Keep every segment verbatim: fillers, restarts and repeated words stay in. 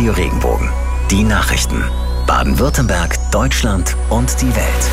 Radio Regenbogen. Die Nachrichten. Baden-Württemberg, Deutschland und die Welt.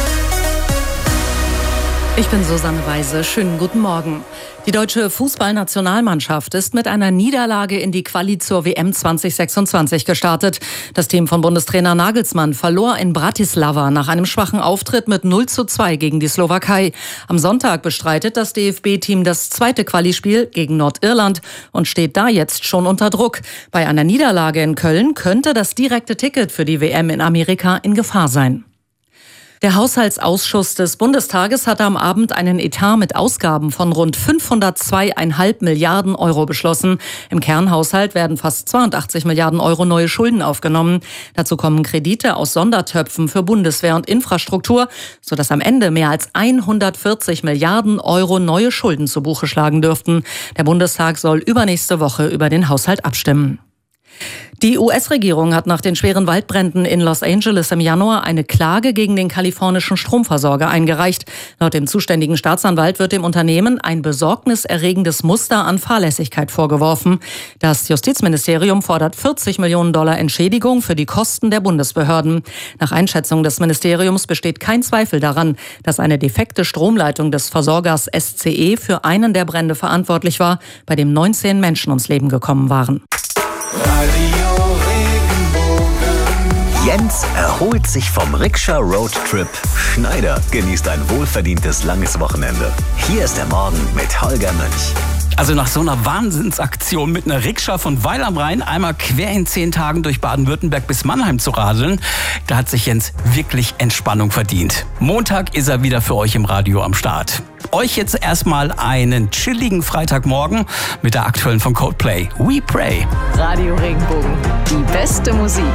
Ich bin Susanne Weise. Schönen guten Morgen. Die deutsche Fußballnationalmannschaft ist mit einer Niederlage in die Quali zur W M zwanzig sechsundzwanzig gestartet. Das Team von Bundestrainer Nagelsmann verlor in Bratislava nach einem schwachen Auftritt mit null zu zwei gegen die Slowakei. Am Sonntag bestreitet das D F B-Team das zweite Qualispiel gegen Nordirland und steht da jetzt schon unter Druck. Bei einer Niederlage in Köln könnte das direkte Ticket für die W M in Amerika in Gefahr sein. Der Haushaltsausschuss des Bundestages hatte am Abend einen Etat mit Ausgaben von rund fünfhundertzwei Komma fünf Milliarden Euro beschlossen. Im Kernhaushalt werden fast zweiundachtzig Milliarden Euro neue Schulden aufgenommen. Dazu kommen Kredite aus Sondertöpfen für Bundeswehr und Infrastruktur, sodass am Ende mehr als hundertvierzig Milliarden Euro neue Schulden zu Buche schlagen dürften. Der Bundestag soll übernächste Woche über den Haushalt abstimmen. Die U S-Regierung hat nach den schweren Waldbränden in Los Angeles im Januar eine Klage gegen den kalifornischen Stromversorger eingereicht. Laut dem zuständigen Staatsanwalt wird dem Unternehmen ein besorgniserregendes Muster an Fahrlässigkeit vorgeworfen. Das Justizministerium fordert vierzig Millionen Dollar Entschädigung für die Kosten der Bundesbehörden. Nach Einschätzung des Ministeriums besteht kein Zweifel daran, dass eine defekte Stromleitung des Versorgers S C E für einen der Brände verantwortlich war, bei dem neunzehn Menschen ums Leben gekommen waren. Radio Regenbogen. Jens erholt sich vom Rikscha-Roadtrip. Schneider genießt ein wohlverdientes langes Wochenende. Hier ist der Morgen mit Holger Mönch. Also nach so einer Wahnsinnsaktion mit einer Rikscha von Weil am Rhein einmal quer in zehn Tagen durch Baden-Württemberg bis Mannheim zu radeln, da hat sich Jens wirklich Entspannung verdient. Montag ist er wieder für euch im Radio am Start. Euch jetzt erstmal einen chilligen Freitagmorgen mit der aktuellen von Coldplay, We Pray. Radio Regenbogen, die beste Musik.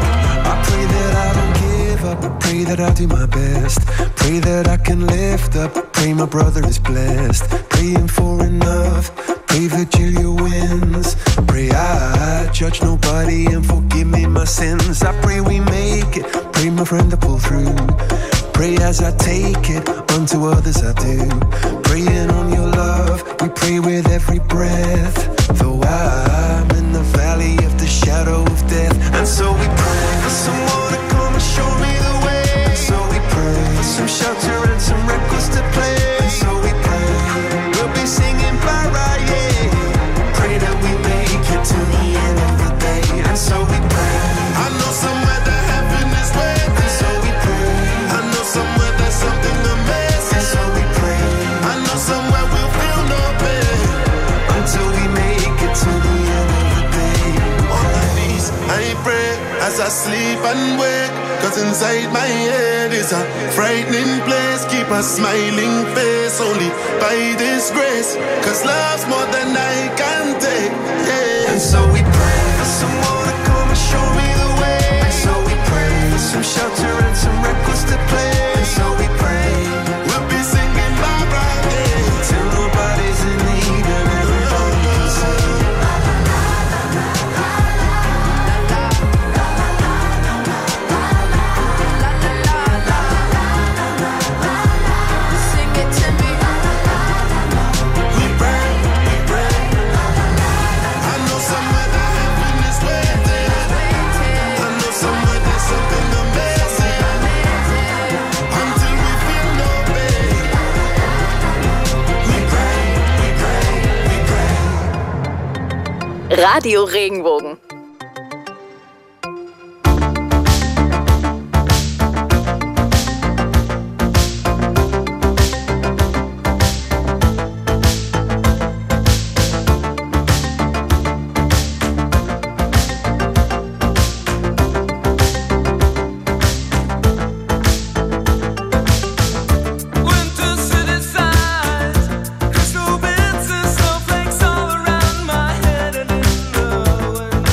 I pray that I do my best. Pray that I can lift up. Pray my brother is blessed. Praying for enough. Pray Virgilia wins. Pray I judge nobody and forgive me my sins. I pray we make it. Pray my friend to pull through. Pray as I take it. Unto others I do. Praying on your love. We pray with every breath. Though I'm in the valley of the shadow of death. And so we pray for someone to come and show me the way. And so we pray for some shelter and some records to play. And so we pray we'll be singing para, yeah. Pray that we make it to the end of the day. And so we pray. I know somewhere that heaven is waiting. And so we pray. I know somewhere there's something amazing. And so we pray. I know somewhere we'll feel no pain until we make it to the end of the day. On my knees, I pray as I sleep and wake. Cause inside my head is a frightening place. Keep a smiling face only by this grace. Cause love's more than I can take, yeah. And so we pray for someone to come and show me the way. And so we pray for some shelter and some records to play. And so we pray we'll be singing bye bye, yeah. Till nobody's in need and everybody can sing. Radio Regenbogen. Crystal bits and snowflakes all around my head, and in the wind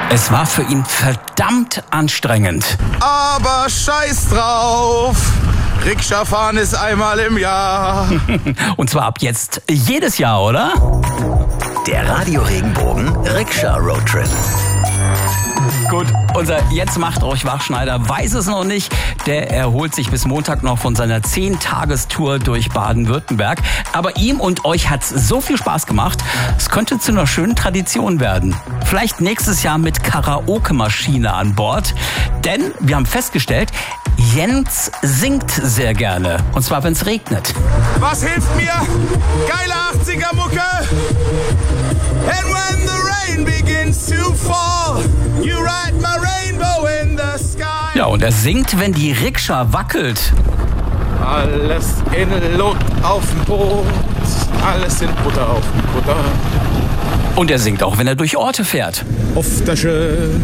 Es war für ihn verdammt anstrengend. Aber scheiß drauf. Rikscha fahren ist einmal im Jahr. Und zwar ab jetzt jedes Jahr, oder? Der Radio Regenbogen Rikscha Roadtrip. Gut, unser Jetzt macht euch Wachschneider weiß es noch nicht. Der erholt sich bis Montag noch von seiner zehn-Tagestour durch Baden-Württemberg. Aber ihm und euch hat's so viel Spaß gemacht, es könnte zu einer schönen Tradition werden. Vielleicht nächstes Jahr mit Karaoke-Maschine an Bord. Denn wir haben festgestellt, Jens singt sehr gerne. Und zwar, wenn es regnet. Was hilft mir? Geile achtziger-Mucke. And when the rain begins to fall, you write my rainbow in the sky. Ja, und er singt, wenn die Rikscha wackelt. Alles in Lot auf dem Boot, alles in Butter auf dem Butter. Und er singt auch, wenn er durch Orte fährt. Auf der Schön.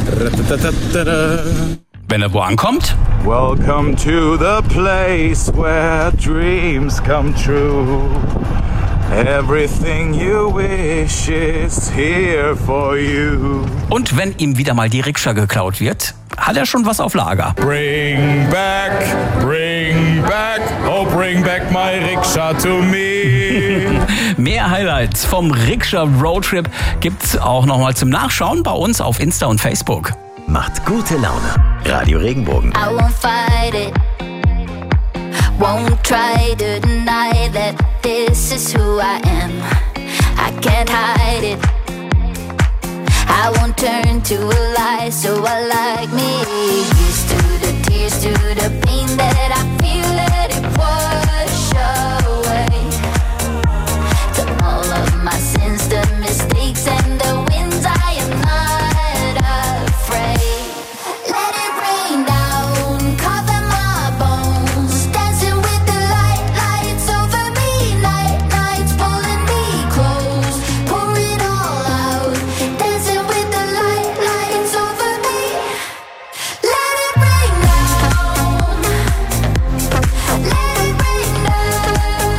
Wenn er wo ankommt. Welcome to the place where dreams come true. Everything you wish is here for you. Und wenn ihm wieder mal die Rikscha geklaut wird, hat er schon was auf Lager. Bring back, bring back, oh bring back my Rikscha to me. Mehr Highlights vom Rikscha Roadtrip gibt's auch nochmal zum Nachschauen bei uns auf Insta und Facebook. Macht gute Laune. Radio Regenbogen. I won't fight it. Won't try to deny that this is who I am. I can't hide it. I won't turn to a lie, so I like me. Used to the tears, to the pain that I feel, let it wash away. To all of my sins, the mistakes and the wins, I am not afraid. Let it rain down, cover my bones. Dancing with the light, lights over me. Night, nights pulling me close. Pour it all out. Dancing with the light, lights over me. Let it rain down. Let it rain down.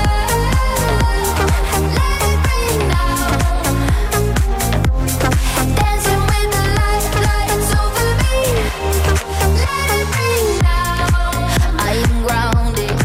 Let it rain down. Dancing with the light, lights over me. Let it rain down. I am grounded.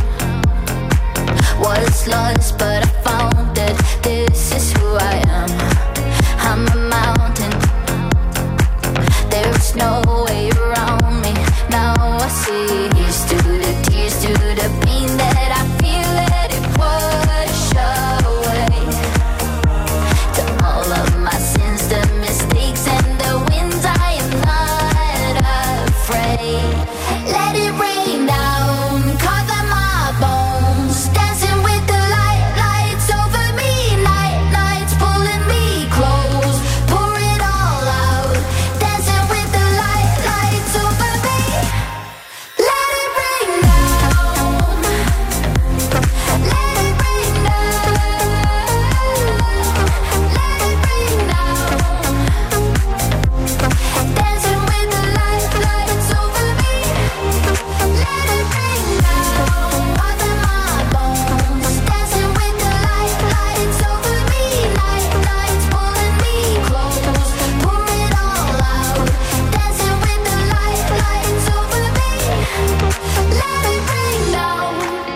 Was lost, but I found that this is who I am. I'm a mountain. There is no way around me. Now I see. Here's to the tears, to the pain that I feel, let it wash away. To all of my sins, the mistakes and the wins, I am not afraid. Let it rain down, cover my bones. Dancing with the light, lights over me. Night, nights pulling me close. Pour it all out. Dancing with the light, lights over me. Let it rain down. Let it rain down. Let it rain down. Dancing with the light, lights over me. Let it rain down. Cover my bones. Dancing with the light, lights over me. Night, nights pulling me close. Pour it all out. Dancing with the light, lights over me. Let it rain down.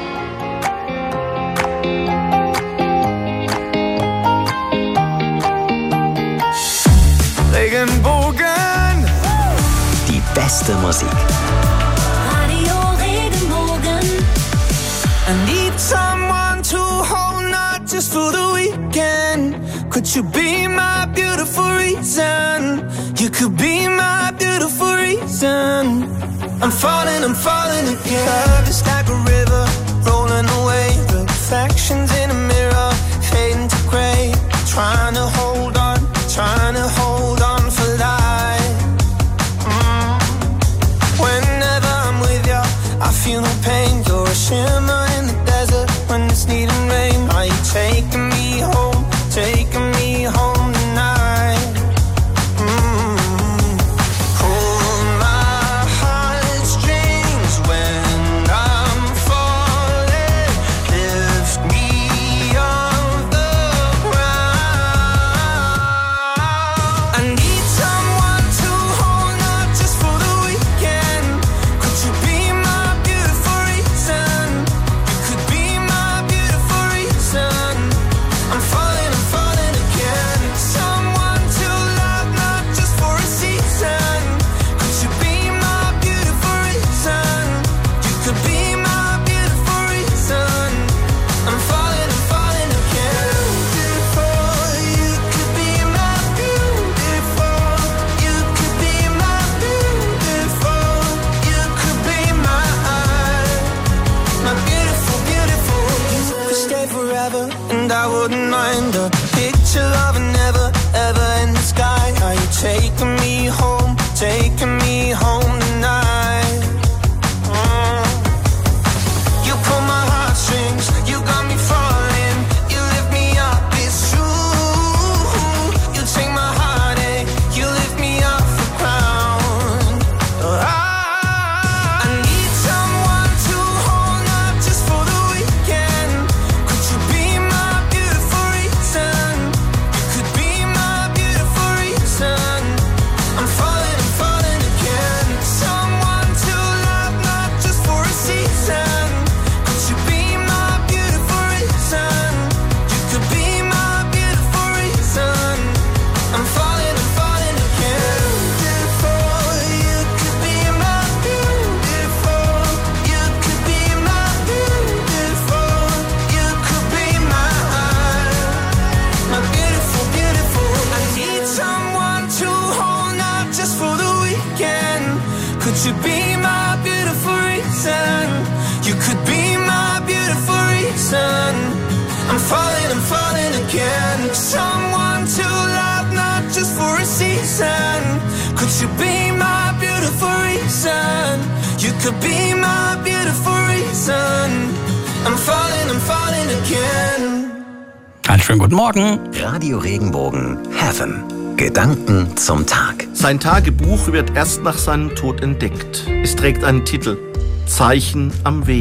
Regenbogen. Die beste Musik. Radio Regenbogen. I need someone to hold, not just for the weekend. Could you be my beautiful reason? You could be my beautiful reason. I'm falling, I'm falling again. Love is like a river, rolling away. Reflections in a mirror, fading to gray. Trying to hold on, trying to hold on for life. Mm. Whenever I'm with you, I feel no pain. You're a shimmer in the desert when it's needing rain. Are you taking me home, taking me home tonight? Mm. Hold my heartstrings when I'm falling. Lift me off the ground. Could you be my beautiful reason? You could be my beautiful reason. I'm falling, I'm falling again. Someone to love, not just for a season. Could you be my beautiful reason? You could be my beautiful reason. I'm falling, I'm falling again. Einen schönen guten Morgen. Radio Regenbogen Heaven. Gedanken zum Tag. Sein Tagebuch wird erst nach seinem Tod entdeckt. Es trägt einen Titel: Zeichen am Weg.